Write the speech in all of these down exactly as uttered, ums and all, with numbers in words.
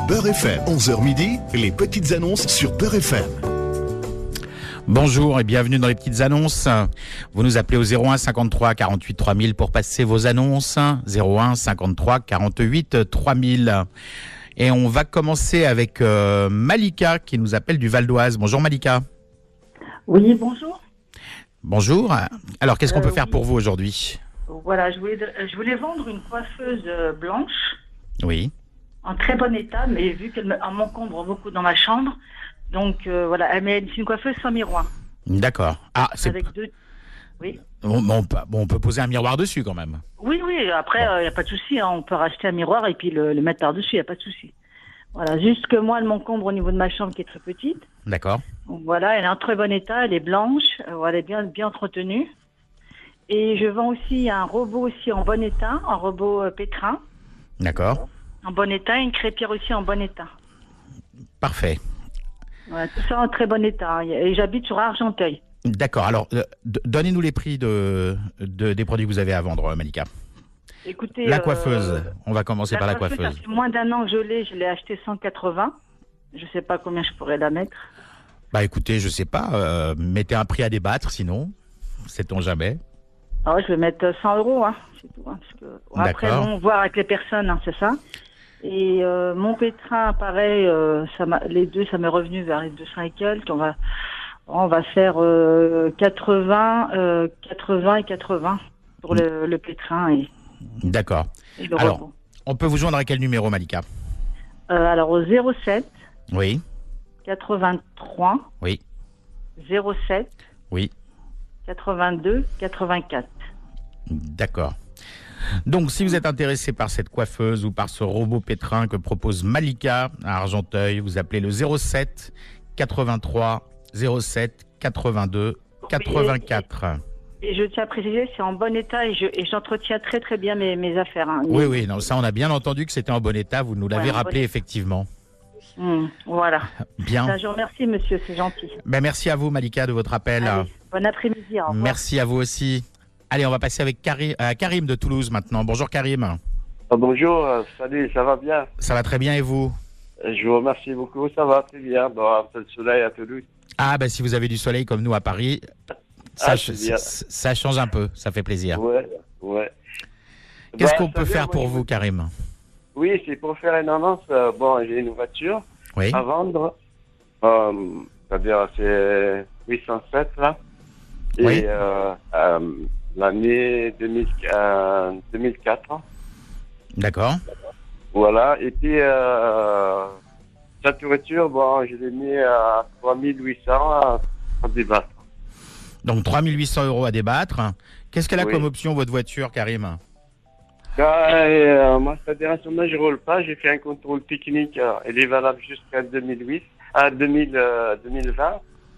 Beurre F M, onze heures midi, les petites annonces sur Beurre F M. Bonjour et bienvenue dans les petites annonces. Vous nous appelez au zéro un cinquante-trois quarante-huit trois mille pour passer vos annonces. zéro un cinquante-trois quarante-huit trois mille. Et on va commencer avec euh, Malika qui nous appelle du Val d'Oise. Bonjour Malika. Oui, bonjour. Bonjour. Alors qu'est-ce qu'on Euh, peut faire oui. pour vous aujourd'hui? Voilà, je voulais, je voulais vendre une coiffeuse euh, blanche Oui. en très bon état, mais vu qu'elle me- elle m'encombre beaucoup dans ma chambre, donc euh, voilà, elle met- c'est une coiffeuse sans miroir. D'accord. Ah, c'est Avec deux. Oui. bon, bon, on peut- bon, on peut poser un miroir dessus quand même. Oui, oui, après, il Bon. n'y a pas de souci, hein, on peut racheter un miroir et puis le, le mettre par-dessus, il n'y a pas de souci. Voilà, juste que moi, elle m'encombre au niveau de ma chambre qui est très petite. D'accord. Donc, voilà, elle est en très bon état, elle est blanche, euh, voilà, elle est bien, bien entretenue. Et je vends aussi un robot aussi en bon état, un robot euh, pétrin. D'accord. En bon état, une crêpière aussi en bon état. Parfait. Voilà, tout ça en très bon état. Et j'habite sur Argenteuil. D'accord. Alors, euh, d- donnez-nous les prix de, de- des produits que vous avez à vendre, Malika. Écoutez, La euh, coiffeuse. On va commencer par la coiffeuse. Ça fait moins d'un an que je l'ai. Je l'ai acheté cent quatre-vingts. Je sais pas combien je pourrais la mettre. Bah écoutez, je sais pas. euh, mettez un prix à débattre, sinon, sait-on jamais. Ah ouais, je vais mettre cent euros. Hein, c'est tout. Hein, parce que, après, D'accord. bon, voir avec les personnes, hein, c'est ça. Et euh, mon pétrin, pareil, euh, ça m'a, les deux, ça m'est revenu vers les deux cents et quelques. On va, on va faire euh, quatre-vingts, euh, quatre-vingts et quatre-vingts pour le, le pétrin et, D'accord. et le Alors, robot. on peut vous joindre à quel numéro, Malika? Euh, alors au zéro sept Oui. quatre-vingt-trois Oui. zéro sept Oui. quatre-vingt-deux quatre-vingt-quatre. D'accord. Donc, si vous êtes intéressé par cette coiffeuse ou par ce robot pétrin que propose Malika à Argenteuil, vous appelez le zéro sept quatre-vingt-trois zéro sept quatre-vingt-deux quatre-vingt-quatre. Et je tiens à préciser, c'est en bon état et je et j'entretiens très très bien mes, mes affaires. Hein. Oui, oui, non, ça on a bien entendu que c'était en bon état, vous nous l'avez Ouais, en rappelé bon- effectivement. Hum, voilà. Bien. Ben, je vous remercie, monsieur, c'est gentil. Ben, merci à vous Malika de votre appel. Allez, bon après-midi, au revoir. Merci à vous aussi. Allez, on va passer avec Karim, euh, Karim de Toulouse maintenant. Bonjour Karim. Ah, bonjour, euh, salut, ça va bien? Ça va très bien et vous? Euh, Je vous remercie beaucoup, ça va très bien. Bon, un peu de soleil à Toulouse. Ah ben si vous avez du soleil comme nous à Paris, ça, Ah, ch- c'est bien. ça, ça change un peu, ça fait plaisir. Ouais, ouais. Qu'est-ce Bah, qu'on ça peut vient, faire pour moi, vous Karim? Oui, c'est pour faire une annonce. euh, bon, j'ai une voiture Oui. à vendre. Euh, c'est-à-dire, c'est huit cent sept là. Et Oui. euh, euh, l'année deux mille, euh, deux mille quatre. D'accord. Voilà. Et puis, euh, cette voiture, bon, je l'ai mis à trois mille huit cents à à débattre. Donc trois mille huit cents euros à débattre. Qu'est-ce qu'elle a Oui. comme option votre voiture Karim? Ah, et, euh, moi, c'est-à-dire, à ce moment, je roule pas. J'ai fait un contrôle technique. euh, il est valable jusqu'à deux mille huit, à deux mille, euh, deux mille vingt.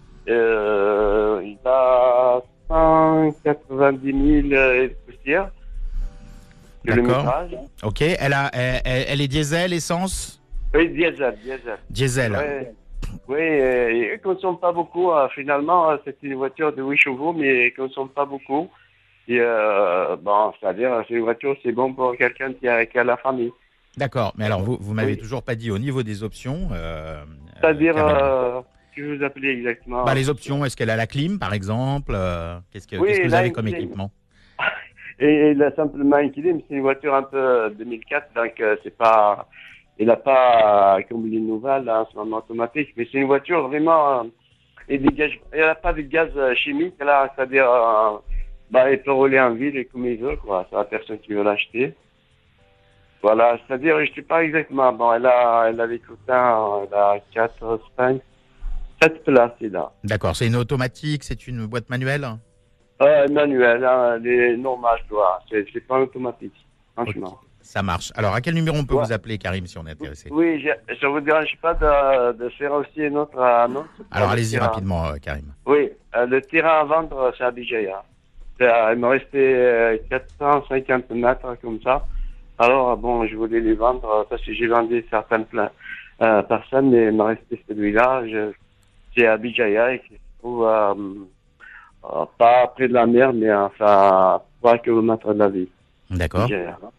Euh, il a cent quatre-vingt-dix mille euh, et poussière. D'accord. Kilométrage. Ok. Elle a, elle, elle- elle est diesel, essence? Oui, diesel, diesel. Diesel. Ouais. Oui, euh, il ne consomme pas beaucoup. euh, finalement, euh, c'est une voiture de huit chevaux, mais il ne consomme pas beaucoup. Et euh, bon, c'est-à-dire, c'est une voiture, c'est bon pour quelqu'un qui a, qui a la famille. D'accord. Mais alors vous, vous m'avez Oui. toujours pas dit au niveau des options. euh, C'est-à-dire, euh, Karim. euh, que vous appelez exactement Bah, les options, est-ce qu'elle a la clim par exemple? Euh, Qu'est-ce que, Oui, qu'est-ce que vous là, avez une comme clim. équipement? Et il a simplement un clim, c'est une voiture un peu deux mille quatre, donc euh, c'est pas, il n'a pas euh, comme les nouvelles là, en ce moment automatique, mais c'est une voiture vraiment, euh, il dégage, il n'a pas de gaz euh, chimique là, c'est-à-dire, euh, bah, il peut rouler en ville comme il veut, quoi, c'est la personne qui veut l'acheter. Voilà, c'est-à-dire, je sais pas exactement, bon, elle a, elle a les coutins, elle a quatre, cinq, sept places, là. D'accord. C'est une automatique, c'est une boîte manuelle? Euh, manuel, hein, les normales, quoi. C'est, c'est pas automatique, franchement. Ok, ça marche. Alors, à quel numéro on peut Ouais. vous appeler, Karim, si on est intéressé? Oui, je ne vous dérange pas de, de faire aussi une autre annonce. Alors, Le allez-y terrain. rapidement, euh, Karim. Oui, euh, le terrain à vendre, c'est à Bijaya. C'est, euh, il me restait euh, quatre cent cinquante mètres, comme ça. Alors, bon, je voulais les vendre euh, parce que j'ai vendu certaines pla- euh, personnes, mais il me restait celui-là. Je, c'est à Bijaya, et qui se trouve euh, euh, pas près de la mer, mais enfin, à trois kilomètres de la ville. D'accord. Bijaya.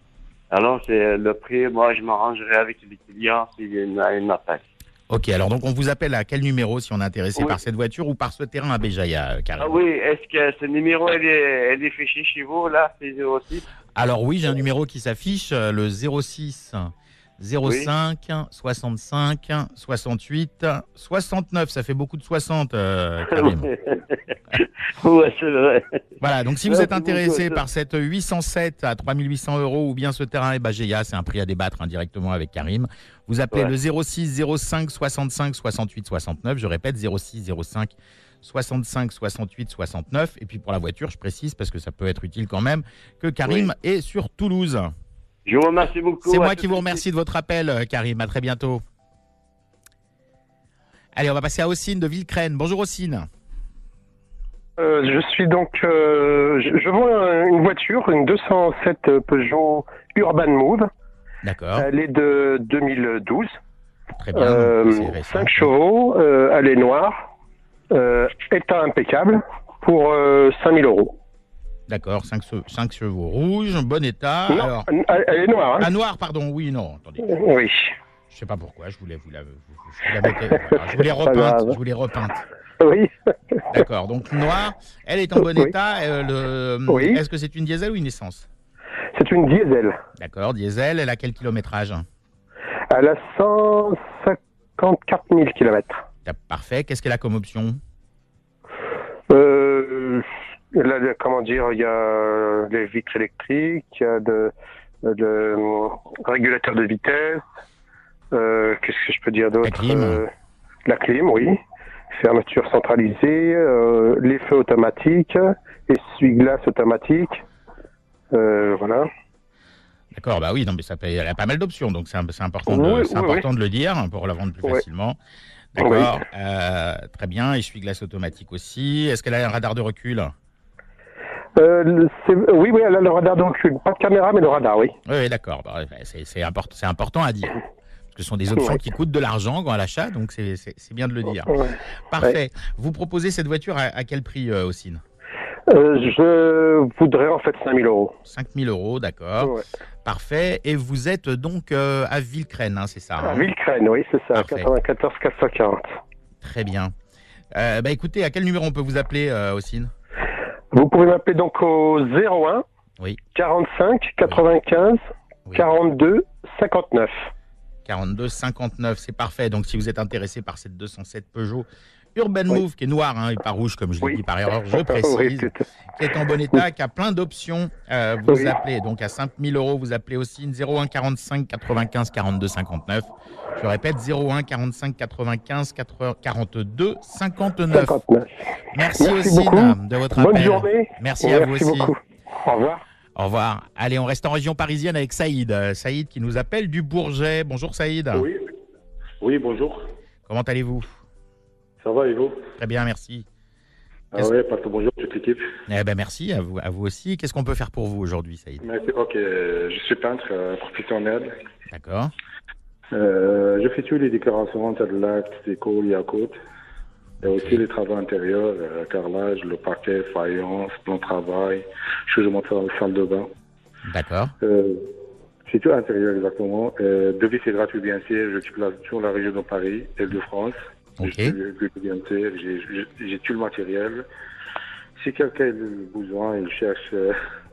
Alors, c'est le prix, moi, je m'arrangerai avec les clients s'ils m'appellent. Ok, alors donc on vous appelle à quel numéro si on est intéressé Oui. par cette voiture ou par ce terrain à Béjaïa, euh, Karim? Ah oui, est-ce que ce numéro, elle est, elle est fiché chez vous, là, c'est zéro six? Alors oui, j'ai un numéro qui s'affiche, euh, le zéro six zéro cinq soixante-cinq soixante-huit soixante-neuf. Ça fait beaucoup de soixante, euh, Karim. Ouais, c'est vrai. Voilà, donc si vous Ouais, êtes c'est intéressé beaucoup, ça. par cette huit cent sept à trois mille huit cents euros ou bien ce terrain à Béjaïa, c'est un prix à débattre indirectement avec Karim. Vous appelez Ouais. le zéro six zéro cinq soixante-cinq soixante-huit soixante-neuf. Je répète, zéro six zéro cinq soixante-cinq soixante-huit soixante-neuf. Et puis pour la voiture, je précise parce que ça peut être utile quand même, que Karim est sur Toulouse. Je vous remercie beaucoup. C'est à moi tout qui de vous suite. remercie de votre appel, euh, Karim. À très bientôt. Allez, on va passer à Ossine de Villecrène. Bonjour Ossine. Euh, je suis donc, euh, je, je vends une voiture, une deux cent sept Peugeot Urban Move. D'accord, Elle est de deux mille douze. très bien. Euh, donc c'est récent. cinq chevaux, euh, elle est noire, euh, état impeccable pour euh, cinq mille euros. D'accord, cinq chevaux rouges, bon état. Non, Alors, elle, elle est noire. Hein. ah, noir, pardon, oui, non, attendez. Oui. Je sais pas pourquoi, je voulais vous la, vous- vous la mettez- voilà, je voulais Pas repeinte, grave. je voulais repeinte. Oui. D'accord, donc noir, elle est en bon Oui. état. euh, le- Oui. Est-ce que c'est une diesel ou une essence? C'est une diesel. D'accord, diesel, elle a quel kilométrage? Elle a cent cinquante-quatre mille kilomètres. Ah, parfait, qu'est-ce qu'elle a comme option? Euh, là, là, comment dire, il y a les vitres électriques, il y a de, de régulateur de vitesse. Euh, Qu'est-ce que je peux dire d'autre? La clim. Euh, la clim, oui. Fermeture centralisée, euh, les feux automatiques, essuie-glace automatique. Euh, voilà. D'accord, bah oui, non, mais ça paye, elle a pas mal d'options, donc c'est un- c'est important, de, Oui, c'est oui, important de le dire hein, pour la vendre plus Oui. facilement. D'accord, euh, très bien, essuie-glace automatique aussi. Est-ce qu'elle a un radar de recul? Euh, le- c'est- oui, oui, elle a le radar de recul. Pas de caméra, mais le radar, oui. Oui, oui, d'accord, bah, ouais, c'est c'est import- c'est important à dire. Parce que ce sont des options Ouais. qui coûtent de l'argent à l'achat, donc c'est c'est- c'est bien de le dire. Ouais. Parfait. Vous proposez cette voiture à, à quel prix, euh, Ossine? Euh, je voudrais en fait cinq mille euros. cinq mille euros, d'accord. Ouais. Parfait. Et vous êtes donc euh, à Villecrène, hein, c'est ça À hein Villecrène, oui, c'est ça, Parfait. quatre-vingt-quatorze quatre cent quarante. Très bien. Euh, bah écoutez, à quel numéro on peut vous appeler, euh, Ossine? Vous pouvez m'appeler donc au zéro un Oui. quarante-cinq quatre-vingt-quinze Oui. quarante-deux cinquante-neuf. quarante-deux cinquante-neuf, c'est parfait. Donc, si vous êtes intéressé par cette deux cent sept Peugeot Urban Oui. Move, qui est noire hein, et pas rouge, comme je l'ai Oui. dit par erreur, je Oui, précise, tout- qui est en bon état, qui a plein d'options, euh, vous Oui. appelez. Donc, à cinq mille euros, vous appelez aussi zéro un quarante-cinq quatre-vingt-quinze quarante-deux cinquante-neuf. Je répète, zéro un quarante-cinq quatre-vingt-quinze quarante-deux cinquante-neuf. cinquante-neuf. Merci, Merci aussi beaucoup. de votre Bonne appel. journée. Merci à vous Merci aussi. beaucoup. Au revoir. Au revoir. Allez, on reste en région parisienne avec Saïd. Euh, Saïd qui nous appelle du Bourget. Bonjour Saïd. Oui, oui, bonjour. Comment allez-vous? Ça va et vous? Très bien, merci. Ah Qu'est-ce- ouais, parce que bonjour toute l'équipe. Eh ben merci à vous, à vous aussi. Qu'est-ce qu'on peut faire pour vous aujourd'hui, Saïd? Merci. Ok, je suis peintre euh, professionnel. D'accord. Euh, je fais toutes les décorations, Cadillac, déco, Yacourt. Et aussi les travaux intérieurs, euh, carrelage, le parquet, faïence, plan de travail, changement de salle- salle de bain. D'accord. Euh, c'est tout intérieur exactement. Euh, devis c'est gratuit bien sûr. Je suis là sur la région de Paris, Île-de-France. Ok. Je suis bien sûr. J'ai j'ai- j'ai tout le matériel. Si quelqu'un a besoin, il cherche euh,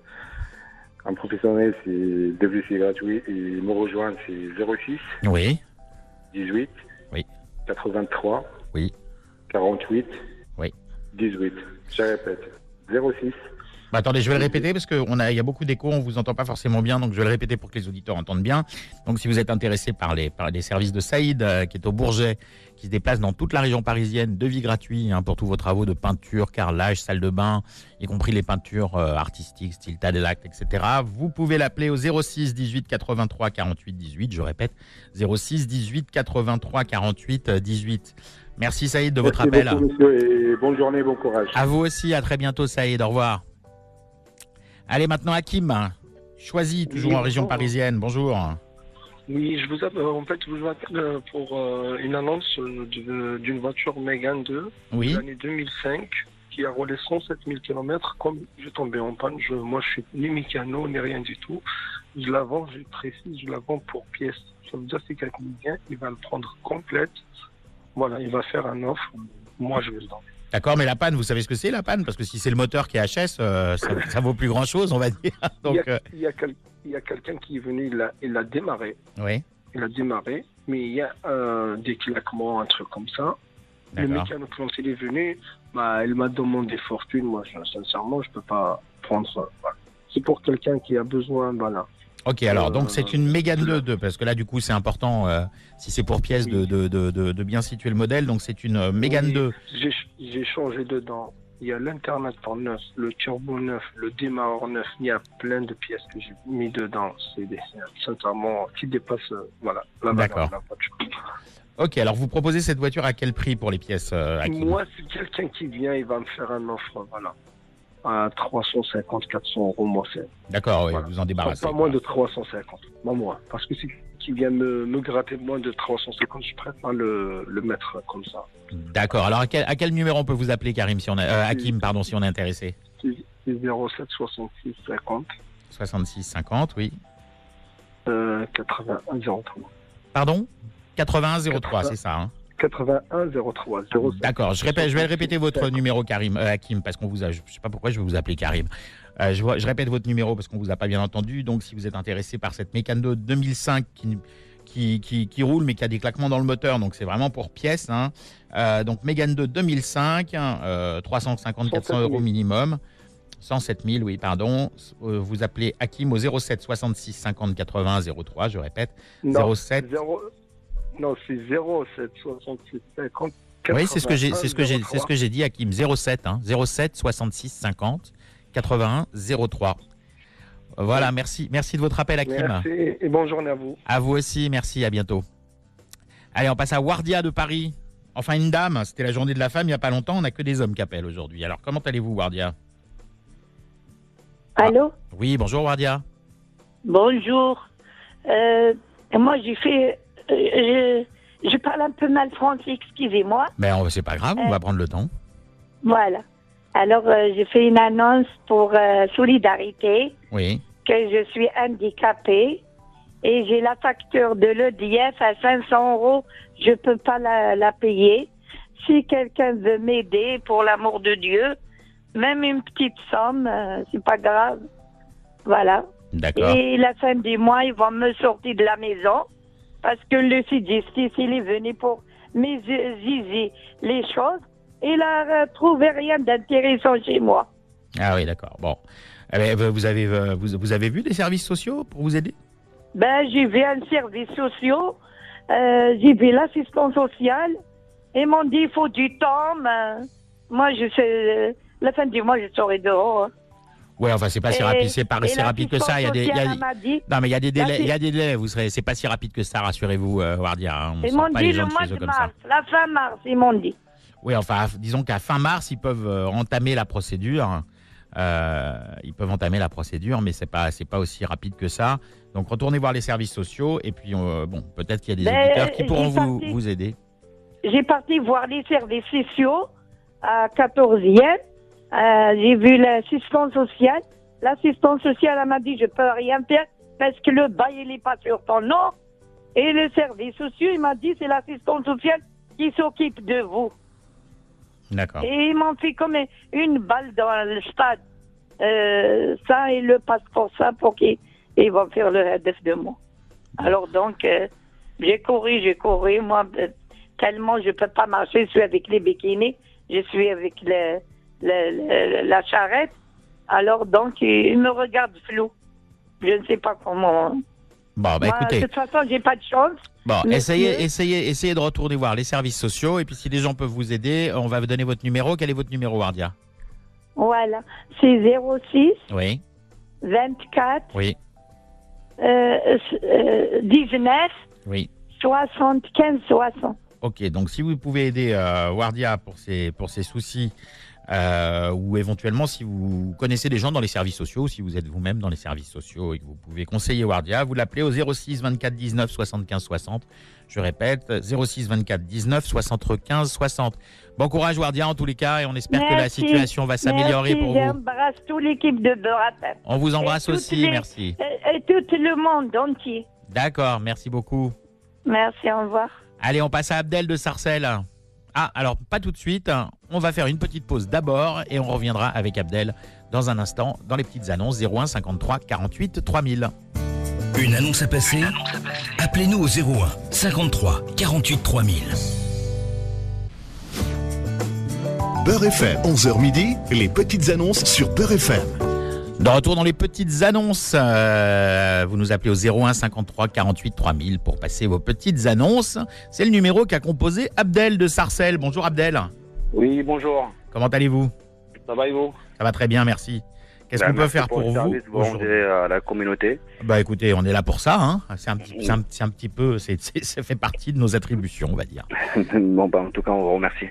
un professionnel, c'est devis c'est gratuit. Et me rejoindre c'est zéro six Oui. dix-huit Oui. quatre-vingt-trois Oui. quarante-huit Oui. dix-huit. Je répète. zéro six Bah, attendez, je vais le répéter parce qu'il a, il y a beaucoup d'écho, on vous entend pas forcément bien, donc je vais le répéter pour que les auditeurs entendent bien. Donc, si vous êtes intéressé par les, par les services de Saïd, euh, qui est au Bourget, qui se déplace dans toute la région parisienne, devis gratuit hein, pour tous vos travaux de peinture, carrelage, salle de bain, y compris les peintures euh, artistiques, style Cadillac, et cetera. Vous pouvez l'appeler au zéro six dix-huit quatre-vingt-trois quarante-huit dix-huit. Je répète, zéro six dix-huit quatre-vingt-trois quarante-huit dix-huit. Merci Saïd de votre Merci appel. beaucoup, monsieur, et bonne journée, bon courage. À vous aussi, à très bientôt Saïd, au revoir. Allez maintenant Hakim, choisi toujours Oui, en région bonjour. parisienne, bonjour. Oui, je vous appelle, en fait, je vous appelle euh, pour euh, une annonce euh, de- d'une voiture Mégane deux, de Oui, l'année deux mille cinq, qui a roulé cent sept mille kilomètres. Comme je tombais en panne, je, moi je suis ni mécano, ni rien du tout. Je la vends, je précise, je la vends pour pièce. Ça veut dire que si quelqu'un vient, il va le prendre complète. Voilà, il va faire un offre. Moi, je vais le donner. D'accord, mais la panne, vous savez ce que c'est la panne? Parce que si c'est le moteur qui est H S, euh, ça, ça vaut plus grand-chose, on va dire. Donc, il y a, euh... il y a, quel, il y a quelqu'un qui est venu, il a, il a démarré. Oui. Il a démarré, mais il y a euh, des claquements, un truc comme ça. Le mécano, quand il est venu, bah, il m'a demandé fortune. Moi, je, sincèrement, je peux pas prendre ça. Voilà. C'est pour quelqu'un qui a besoin, voilà. Ok, alors, euh, donc c'est une Mégane deux, deux, parce que là, du coup, c'est important, euh, si c'est pour pièce, oui. de, de, de, de, de bien situer le modèle. Donc, c'est une Mégane oui, deux. J'ai, j'ai changé dedans. Il y a l'internateur neuf, le turbo neuf, le démarreur neuf. Il y a plein de pièces que j'ai mis dedans. C'est des, sincèrement, qui dépassent, euh, voilà. D'accord. Ok, alors vous proposez cette voiture à quel prix pour les pièces euh, Hakim? Moi, c'est quelqu'un qui vient, il va me faire un offre, voilà. À trois cent cinquante, quatre cents euros, moi, c'est. D'accord, oui, voilà. Vous en débarrassez. Pas, pas moins de trois cent cinquante, pas moins. Parce que si qui vient me, me gratter moins de trois cent cinquante, je prête pas le, le mettre comme ça. D'accord, alors à quel, à quel numéro on peut vous appeler, Karim, si on a, euh, Hakim, pardon, si on est intéressé? C'est zéro sept soixante-six cinquante. soixante-six cinquante, oui. Euh, quatre-vingt-un zéro trois. Pardon? quatre-vingt-un zéro trois, c'est ça, hein? quatre-vingt-un zéro trois. D'accord, je, répète, je vais répéter votre numéro, Karim, euh, Hakim, parce qu'on vous a, je ne sais pas pourquoi je vais vous appeler Karim. Euh, je, je répète votre numéro parce qu'on vous a pas bien entendu. Donc, si vous êtes intéressé par cette Mégane deux deux mille cinq qui, qui, qui, qui roule, mais qui a des claquements dans le moteur, donc c'est vraiment pour pièce. Hein. Euh, donc, Mégane deux deux mille cinq, euh, trois cent cinquante à quatre cents euros minimum. cent sept mille, oui, pardon. Euh, vous appelez Hakim au zéro sept soixante-six cinquante quatre-vingts zéro trois, je répète. Non, zéro sept. zéro... Non, c'est zéro sept soixante-six cinquante quatre-vingts. Oui, c'est ce que j'ai, c'est ce que j'ai, c'est ce que j'ai dit, Hakim. zéro sept, hein, zéro sept soixante-six cinquante quatre-vingt-un zéro trois. Voilà, oui. merci, merci de votre appel, Hakim. Merci et bonne journée à vous. À vous aussi, merci, à bientôt. Allez, on passe à Wardia de Paris. Enfin, une dame, c'était la journée de la femme il n'y a pas longtemps, on n'a que des hommes qui appellent aujourd'hui. Alors, comment allez-vous, Wardia? Allô? Ah. Oui, bonjour, Wardia. Bonjour. Euh, moi, j'ai fait... Euh, je, je parle un peu mal français, excusez-moi. Ben, c'est pas grave, on euh, va prendre le temps. Voilà. Alors, euh, j'ai fait une annonce pour euh, Solidarité. Oui. Que je suis handicapée et j'ai la facture de l'E D F à cinq cents euros. Je ne peux pas la, la payer. Si quelqu'un veut m'aider, pour l'amour de Dieu, même une petite somme, euh, c'est pas grave. Voilà. D'accord. Et la fin du mois, ils vont me sortir de la maison parce que le site justice, il est venu pour m'exiger les choses. Il n'a trouvé rien d'intéressant chez moi. Ah oui, d'accord. Bon. Vous avez, vous, vous avez vu des services sociaux pour vous aider? Ben, j'ai vu un service social, euh, j'ai vu l'assistance sociale. Ils m'ont dit, il faut du temps. Mais moi, je sais, euh, la fin du mois, je serai dehors. Ouais, enfin, c'est pas si rapide, c'est pas si rapide que ça. Il y a des, il y a, dit, non, mais il y a des délais, il y a des délais. Vous serez, c'est pas si rapide que ça, rassurez-vous, euh, Wardia. Hein, ils m'ont dit le mois de mars, la fin mars, ils m'ont dit. Oui, enfin, disons qu'à fin mars, ils peuvent euh, entamer la procédure. Euh, ils peuvent entamer la procédure, mais c'est pas, c'est pas aussi rapide que ça. Donc, retournez voir les services sociaux, et puis, euh, bon, peut-être qu'il y a des ben, éditeurs qui pourront vous, parti, vous aider. J'ai parti voir les services sociaux à quatorzième. Euh, j'ai vu l'assistance sociale. L'assistance sociale, elle m'a dit, je peux rien faire parce que le bail, il n'est pas sur ton nom. Et le service social, il m'a dit, c'est l'assistance sociale qui s'occupe de vous. D'accord. Et ils m'ont fait comme une balle dans le stade. Euh, ça et le passeport, ça, pour qu'ils ils vont faire le H D F de moi. Alors donc, euh, j'ai couru, j'ai couru. Moi, euh, tellement je ne peux pas marcher, je suis avec les bikinis, je suis avec le, le, le, la charrette. Alors donc, ils me regardent flou. Je ne sais pas comment... Bon, bah moi, écoutez. De toute façon, j'ai pas de chance. Bon, essayez, essayez, essayez de retourner voir les services sociaux. Et puis, si les gens peuvent vous aider, on va vous donner votre numéro. Quel est votre numéro, Wardia? Voilà. C'est zéro six. Oui. vingt-quatre. Oui. Euh, euh, dix-neuf. Oui. soixante-quinze soixante. Ok, donc si vous pouvez aider euh, Wardia pour ses, pour ses soucis Euh, ou éventuellement si vous connaissez des gens dans les services sociaux, si vous êtes vous-même dans les services sociaux et que vous pouvez conseiller Wardia, vous l'appelez au zéro six vingt-quatre dix-neuf soixante-quinze soixante. Je répète, zéro six vingt-quatre dix-neuf soixante-quinze soixante. Bon courage Wardia en tous les cas et on espère Merci. que la situation va s'améliorer Merci, pour vous. J'embrasse toute l'équipe de Beurre F M. On vous embrasse Et toutes aussi, les- merci. Et, et tout le monde entier. D'accord, merci beaucoup. Merci, au revoir. Allez, on passe à Abdel de Sarcelles. Ah, alors pas tout de suite, on va faire une petite pause d'abord et on reviendra avec Abdel dans un instant dans les petites annonces zéro un cinquante-trois quarante-huit trois mille. Une annonce à passer, appelez-nous au zéro un cinquante-trois quarante-huit trois mille. Beurre F M, onze heures midi, les petites annonces sur Beurre F M. De retour dans les petites annonces, euh, vous nous appelez au zéro un cinquante-trois quarante-huit trois mille pour passer vos petites annonces. C'est le numéro qu'a composé Abdel de Sarcelles. Bonjour Abdel. Oui, bonjour. Comment allez-vous? Ça va et vous? Ça va très bien, merci. Qu'est-ce Ben, qu'on peut merci faire pour, le vous service aujourd'hui? rendu à la communauté. Bah écoutez, on est là pour ça. Hein. C'est un petit, c'est un, c'est un petit peu, c'est, c'est, ça fait partie de nos attributions, on va dire. Bon, bah, en tout cas, on vous remercie.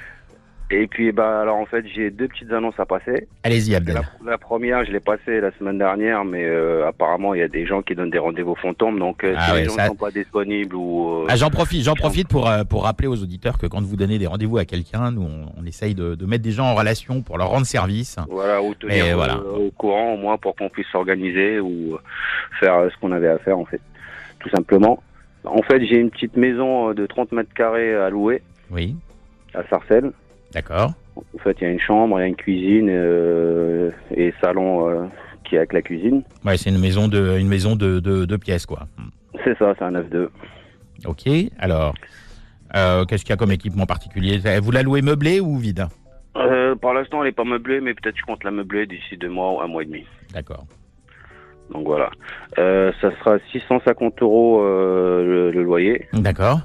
Et puis, bah, alors, en fait, j'ai deux petites annonces à passer. Allez-y, Abdel. La, la première, je l'ai passée la semaine dernière, mais euh, apparemment, il y a des gens qui donnent des rendez-vous fantômes. Donc, euh, Ah si ouais, les gens ne ça- sont pas disponibles ou... euh, Ah, j'en profite, j'en profite pour, euh, pour rappeler aux auditeurs que quand vous donnez des rendez-vous à quelqu'un, nous, on, on essaye de, de mettre des gens en relation pour leur rendre service. Voilà, ou tenir Mais euh, voilà. au courant, au moins, pour qu'on puisse s'organiser ou euh, faire euh, ce qu'on avait à faire, en fait. Tout simplement. En fait, j'ai une petite maison euh, de trente mètres carrés à louer. Oui. À Sarcelles. D'accord. En fait, il y a une chambre, il y a une cuisine euh, et salon euh, qui est avec la cuisine. Ouais, c'est une maison de, une maison de, de, de pièces, quoi. C'est ça, c'est un neuf deux. Ok, alors, euh, qu'est-ce qu'il y a comme équipement particulier? Vous la louez meublée ou vide? Euh, par l'instant, elle n'est pas meublée, mais peut-être je compte la meubler d'ici deux mois ou un mois et demi. D'accord. Donc voilà. Euh, ça sera six cent cinquante euros euh, le, le loyer. D'accord.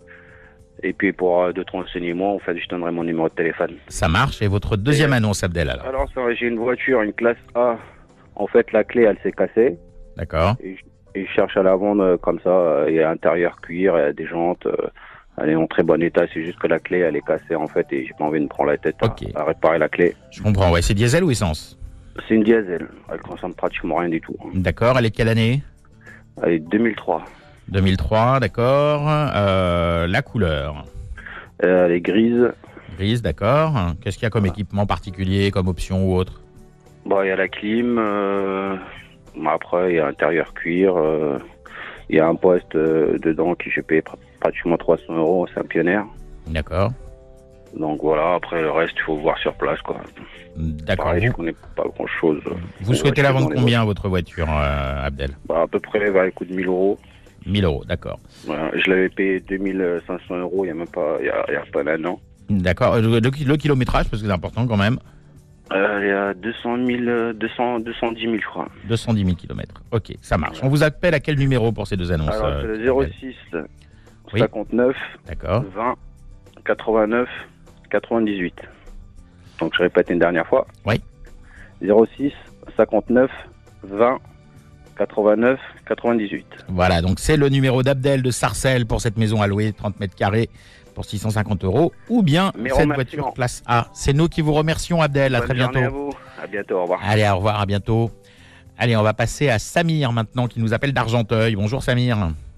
Et puis pour euh, d'autres renseignements, en fait, je donnerai mon numéro de téléphone. Ça marche. Et votre deuxième annonce, Abdel, alors? Alors, ça, j'ai une voiture, une classe A. En fait, la clé, elle s'est cassée. D'accord. Et, je- et je cherche à la vendre euh, comme ça. euh, Il y a intérieur cuir, il y a des jantes. euh, Elle est en très bon état. C'est juste que la clé, elle est cassée, en fait, et j'ai pas envie de me prendre la tête à, Ok. à réparer la clé. Je comprends. Ouais, c'est diesel ou essence? C'est une diesel. Elle consomme pratiquement rien du tout. D'accord. Elle est de quelle année? Elle est deux mille trois. deux mille trois, d'accord. Euh, la couleur? Euh, elle est grise. Grise, d'accord. Qu'est-ce qu'il y a comme équipement particulier, comme option ou autre? Bon, il y a la clim. euh, bon, Après, il y a intérieur cuir. euh, Il y a un poste euh, dedans qui j'ai payé pr- pratiquement trois cents euros. C'est un pionnière. D'accord. Donc voilà, après le reste, il faut voir sur place, quoi. D'accord. Pareil, je Vous, connais pas grand chose. vous souhaitez la vendre combien, votre voiture, euh, Abdel? Bah, à peu près, bah, elle coûte mille euros. mille euros, d'accord. Voilà, je l'avais payé deux mille cinq cents euros il y a même pas, il y a, il y a pas un an. D'accord. Le, le- le kilométrage, parce que c'est important quand même. Euh, il y a deux cent mille, euh, deux cents, deux cent dix mille, je crois. deux cent dix mille kilomètres. Ok, ça marche. On vous appelle à quel numéro pour ces deux annonces? Alors, c'est euh, le zéro Abdel six Oui. cinquante-neuf D'accord. vingt quatre-vingt-neuf quatre-vingt-dix-huit. Donc, je répète une dernière fois. Oui. zéro six cinquante-neuf vingt quatre-vingt-neuf quatre-vingt-dix-huit. Voilà, donc c'est le numéro d'Abdel de Sarcelles pour cette maison à louer, trente mètres carrés pour six cent cinquante euros, ou bien Mes cette remerciements. voiture classe A. C'est nous qui vous remercions, Abdel. À Bonne très journée bientôt. à vous. À bientôt, au revoir. Allez, au revoir, à bientôt. Allez, on va passer à Samir maintenant, qui nous appelle d'Argenteuil. Bonjour Samir.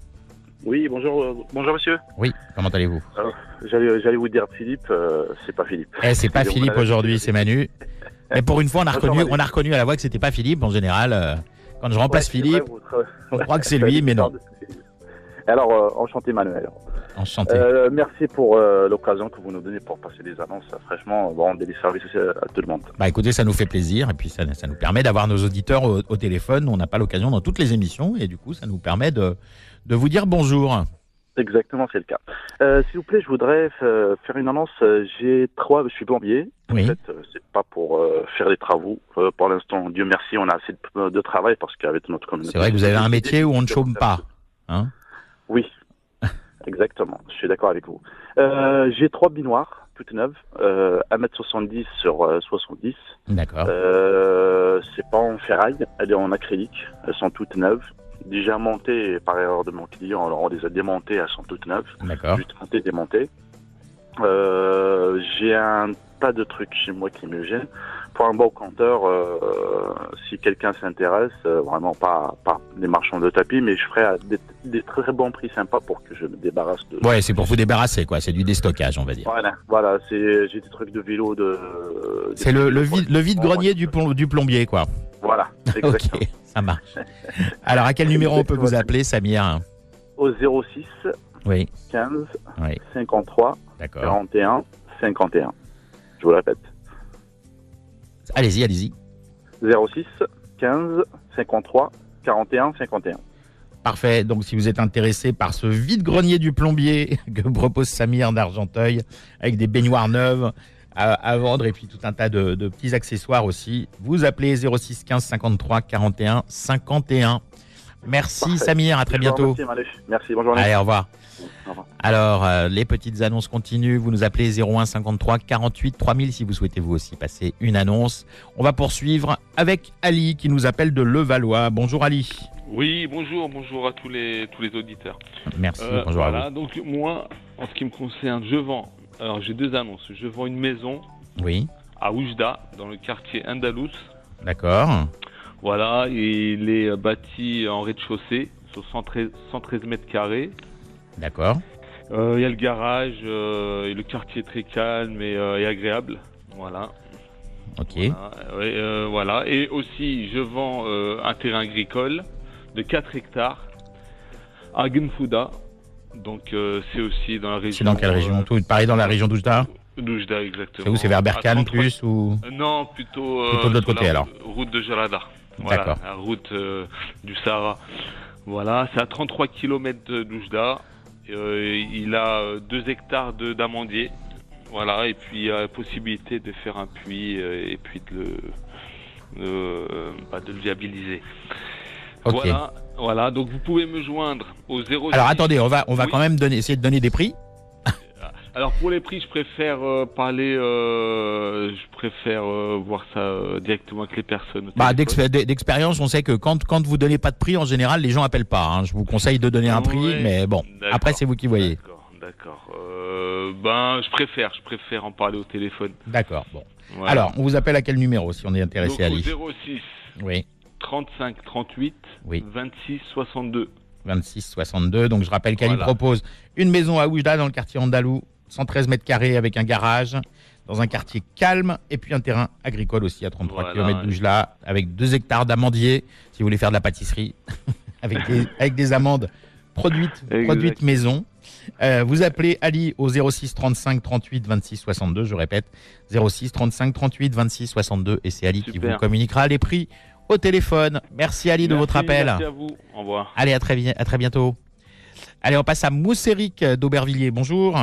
Oui, bonjour, euh, bonjour monsieur. Oui, comment allez-vous? Alors, j'allais, j'allais vous dire Philippe, euh, c'est pas Philippe. Eh, c'est pas Excusez-moi, Philippe là, aujourd'hui, c'est Manu. Mais pour une fois, on a Bonjour, reconnu, Manu. on a reconnu à la voix que c'était pas Philippe. En général, euh, quand je remplace Ouais, c'est Philippe, vrai, votre- on croit que c'est lui, mais non. Alors, euh, enchanté Manuel. Enchanté. Euh, merci pour euh, l'occasion que vous nous donnez pour passer des annonces. Franchement, vous rendez des services à tout le monde. Bah écoutez, ça nous fait plaisir et puis ça, ça nous permet d'avoir nos auditeurs au, au téléphone. On n'a pas l'occasion dans toutes les émissions et du coup, ça nous permet de, de vous dire bonjour. Exactement, c'est le cas. Euh, S'il vous plaît, je voudrais euh, faire une annonce. Euh, J'ai trois, je suis plombier. Oui. En fait, euh, c'est pas pour euh, faire des travaux. Euh, pour l'instant, Dieu merci, on a assez de, de travail parce qu'avec notre communauté. C'est vrai que vous avez un métier où on ne chôme pas. Hein? Oui, exactement. Je suis d'accord avec vous. Euh, J'ai trois binoires, toutes neuves, euh, un mètre soixante-dix sur euh, soixante-dix. D'accord. Euh, c'est pas en ferraille, elle est en acrylique. Elles sont toutes neuves. Déjà montées par erreur de mon client, alors on les a démontées, elles sont toutes neuves. D'accord. Juste montées, démontées. Euh, J'ai un pas de truc chez moi qui me gêne. Pour un bon compteur, euh, si quelqu'un s'intéresse, euh, vraiment pas, pas des marchands de tapis, mais je ferai à des, des très bons prix sympas pour que je me débarrasse de... Ouais, c'est pour vous débarrasser, quoi. C'est du déstockage, on va dire. Voilà, voilà, c'est, j'ai des trucs de vélo, de... C'est le, le vide, le vide-grenier du, plom- du plombier, quoi. Voilà, exactement. Ok, ça marche. Alors, à quel numéro on peut vous appeler, Samir? Au zéro six Oui. quinze Oui. cinquante-trois D'accord. quarante et un cinquante et un. Je vous le répète. Allez-y, allez-y. zéro six quinze cinquante-trois quarante et un cinquante et un. Parfait. Donc, si vous êtes intéressé par ce vide-grenier du plombier que propose Samir d'Argenteuil, avec des baignoires neuves à, à vendre et puis tout un tas de, de petits accessoires aussi, vous appelez zéro six quinze cinquante-trois quarante et un cinquante et un. Merci Parfait. Samir, à très bientôt. Merci, Manu. Merci, bonne journée. Allez, au revoir. Au revoir. Alors, euh, les petites annonces continuent. Vous nous appelez zéro un cinquante-trois quarante-huit trois mille si vous souhaitez vous aussi passer une annonce. On va poursuivre avec Ali qui nous appelle de Levallois. Bonjour Ali. Oui, bonjour, bonjour à tous les tous les auditeurs. Merci, Euh, bonjour à voilà, vous. donc moi, en ce qui me concerne, je vends. Alors j'ai deux annonces. Je vends une maison Oui, à Oujda, dans le quartier Andalous. d'accord. Voilà, et il est euh, bâti en rez-de-chaussée sur cent treize, cent treize mètres carrés. D'accord. Euh, Il y a le garage, euh, et le quartier est très calme et, euh, et agréable. Voilà. Ok. Voilà, ouais, euh, voilà. Et aussi, je vends euh, un terrain agricole de quatre hectares à Genfouda. Donc, euh, c'est aussi dans la région. C'est dans quelle région? Tout pareil dans la région d'Oujda? D'Oujda, exactement. C'est où? C'est vers À Berkane trente-trois plus ou? Euh, Non, plutôt. euh, Plutôt de l'autre sur côté, la alors. Route de Jarada. Voilà, D'accord. la route euh, du Sahara. Voilà, c'est à trente-trois kilomètres de- d'Oujda. Euh, il a euh, deux hectares de- d'amandiers. Voilà, et puis il y a la possibilité de faire un puits euh, et puis de le, de, euh, bah, de le viabiliser. Ok. Voilà, voilà, donc vous pouvez me joindre au zéro. Alors attendez, on va, on va Oui. quand même donner, essayer de donner des prix. Alors pour les prix, je préfère euh, parler, euh, je préfère euh, voir ça euh, directement avec les personnes. au Bah, téléphone. d'expé- d'expérience, on sait que quand, quand vous donnez pas de prix, en général, les gens appellent pas. hein. Je vous conseille de donner un prix, Ouais, mais bon, d'accord. après c'est vous qui voyez. D'accord, d'accord. Euh, ben, je préfère, je préfère en parler au téléphone. D'accord, bon. Voilà. Alors, on vous appelle à quel numéro si on est intéressé, Donc, au Ali? zéro six Oui, trente-cinq trente-huit Oui. vingt-six soixante-deux. vingt-six soixante-deux. Donc je rappelle qu'Ali Voilà. propose une maison à Oujda dans le quartier Andalou, cent treize mètres carrés avec un garage, dans un quartier calme, et puis un terrain agricole aussi à trente-trois Voilà, kilomètres ouais. d'Oujda, avec deux hectares d'amandiers, si vous voulez faire de la pâtisserie, avec, des, avec des amandes produites, Exact. produites maison. Euh, vous appelez Ali au zéro six trente-cinq trente-huit vingt-six soixante-deux, je répète, zéro six trente-cinq trente-huit vingt-six soixante-deux, et c'est Ali qui Super. vous communiquera les prix au téléphone. Merci Ali de Merci, votre appel. Merci à vous. Au revoir. Allez, à très, bien, à très bientôt. Allez, on passe à Mousséric d'Aubervilliers. Bonjour.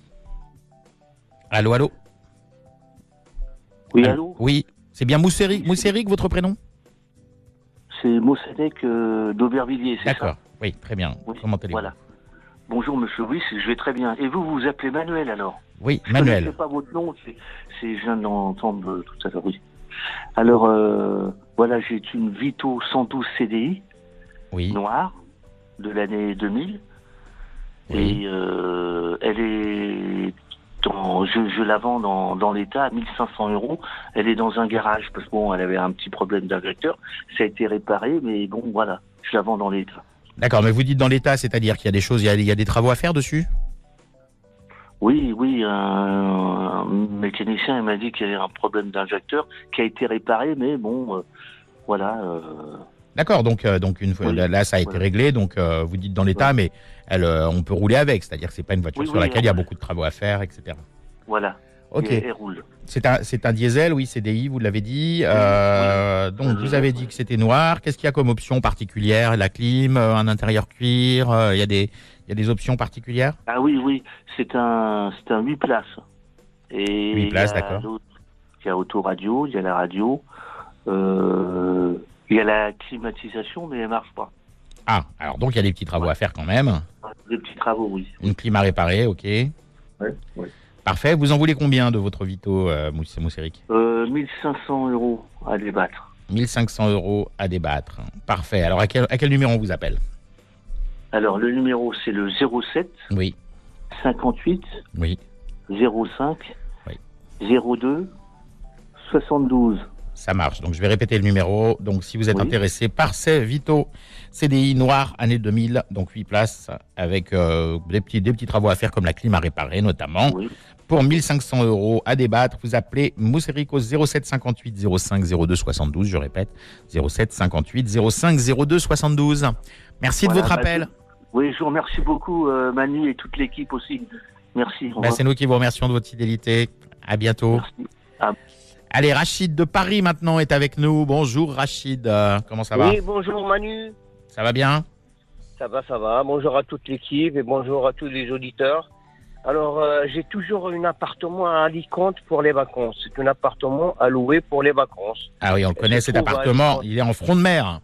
Allô, allô. Oui, allô. Oui, c'est bien Mousséric, Mousséric, votre prénom? C'est Mossadec euh, d'Aubervilliers, c'est ça? D'accord, oui, très bien. Oui, Comment allez-vous? voilà. Bonjour monsieur, oui, c'est- je vais très bien. Et vous, vous vous appelez Manuel alors? Oui, Je Manuel. ne sais pas votre nom, c'est, c'est- je viens d'entendre euh, tout à l'heure, oui. Alors, euh, voilà, j'ai une Vito cent douze C D I, Oui. noire, de l'année deux mille. Oui. Et euh, elle est dans, je, je la vends dans, dans l'état à mille cinq cents euros. Elle est dans un garage parce que bon, elle avait un petit problème d'injecteur. Ça a été réparé, mais bon, voilà, je la vends dans l'état. D'accord, mais vous dites dans l'état, c'est-à-dire qu'il y a des choses, il y a, il y a des travaux à faire dessus? Oui, oui, un, un mécanicien il m'a dit qu'il y avait un problème d'injecteur qui a été réparé, mais bon, euh, voilà. Euh, D'accord, donc, euh, donc une fois, Oui. là, là, ça a été Voilà. réglé, donc euh, vous dites dans l'état, mais elle, euh, on peut rouler avec, c'est-à-dire que c'est pas une voiture Oui, sur oui, laquelle il y a on- beaucoup de travaux à faire, et cetera. voilà. Ok. Et elle roule. C'est un, c'est un diesel, oui, C D I, vous l'avez dit. Euh, oui. Donc, vous avez dit que c'était noir. Qu'est-ce qu'il y a comme option particulière? La clim, euh, un intérieur cuir, euh, il y a des, il y a des options particulières? Ah oui, oui, c'est un, c'est un huit places. Et Huit places, il y a d'accord. l'autre- Il y a autoradio, il y a la radio, euh, il y a la climatisation, mais elle marche pas. Ah, alors donc il y a des petits travaux à faire quand même. Des petits travaux, oui. Une clim à réparer, ok. Ouais, ouais. Parfait. Vous en voulez combien de votre Vito, euh, Mouss- Mousséric? Euh, mille cinq cents euros à débattre. mille cinq cents euros à débattre. Parfait. Alors, à quel, à quel numéro on vous appelle? Alors, le numéro, c'est le zéro sept Oui, cinquante-huit oui, zéro cinq Oui. zéro deux soixante-douze. Ça marche. Donc, je vais répéter le numéro. Donc, si vous êtes Oui. intéressé par ces Vito C D I noir, année deux mille, donc huit places, avec euh, des, petits, des petits travaux à faire comme la clim à réparer notamment. Oui. Pour mille cinq cents euros à débattre, vous appelez Mousseric au zéro sept cinquante-huit zéro cinq zéro deux soixante-douze. Je répète, zéro sept cinquante-huit zéro cinq zéro deux soixante-douze. Merci Voilà, de votre bah, appel. je- Oui, je vous remercie beaucoup, euh, Manu et toute l'équipe aussi. Merci. au Ben, revoir. c'est nous qui vous remercions de votre fidélité. À bientôt. Ah. Allez, Rachid de Paris maintenant est avec nous. Bonjour Rachid, Euh, comment ça va? Oui, bonjour Manu. Ça va bien? Ça va, ça va. Bonjour à toute l'équipe et bonjour à tous les auditeurs. Alors, euh, j'ai toujours un appartement à Alicante pour les vacances. C'est un appartement à louer pour les vacances. Ah oui, on se connaît cet trouve à appartement. Alicante. Il est en front de mer.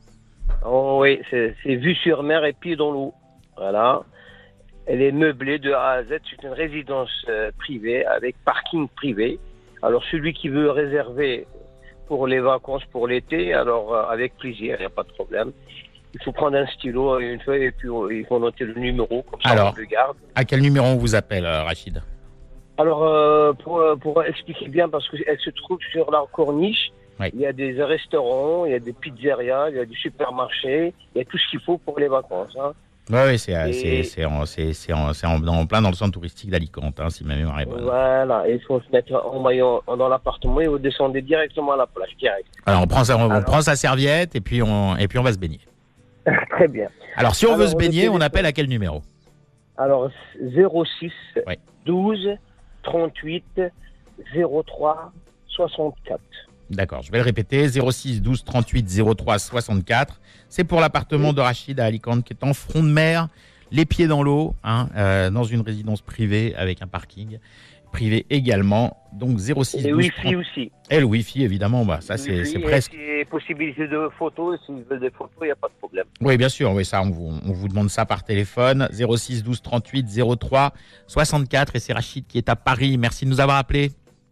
Oh oui, c'est c'est vue sur mer et pied dans l'eau. Voilà. Elle est meublée de A à Z. C'est une résidence euh, privée avec parking privé. Alors, celui qui veut réserver pour les vacances, pour l'été, alors euh, avec plaisir, il n'y a pas de problème. Il faut prendre un stylo et une feuille et puis euh, il faut noter le numéro, comme ça Alors, on le garde. à quel numéro on vous appelle, euh, Rachid? Alors, euh, pour, euh, pour expliquer bien, parce qu'elle se trouve sur la corniche, Oui. il y a des restaurants, il y a des pizzerias, il y a des supermarchés, il y a tout ce qu'il faut pour les vacances. Hein. Oui, oui, c'est euh, Et- c'est- c'est en, c'est- c'est en, c'est en- en plein dans le centre touristique d'Alicante, hein, si ma mémoire est bonne. Voilà, il faut se mettre en maillot dans l'appartement et vous descendez directement à la plage, direct. Alors, on prend, sa, on Alors- prend sa serviette et puis, on, et puis on va se baigner. Très bien. Alors, si on veut Alors, se le baigner, on téléphone. appelle à quel numéro? Alors, zéro six douze trente-huit zéro trois soixante-quatre. D'accord, je vais le répéter, zéro six douze trente-huit zéro trois soixante-quatre. C'est pour l'appartement de Rachid à Alicante qui est en front de mer, les pieds dans l'eau, hein, euh, dans une résidence privée avec un parking privé également. Donc zéro six douze Et Wi-Fi trente aussi. Et le Wi-Fi, évidemment, bah, ça c'est Wi-Fi, c'est et presque... si possibilité de photos, s'ils veulent des photos, il n'y a pas de problème. Oui, bien sûr, oui, ça, on vous, on vous demande ça par téléphone. zéro six douze trente-huit zéro trois soixante-quatre. Et c'est Rachid qui est à Paris. Merci de nous avoir appelés.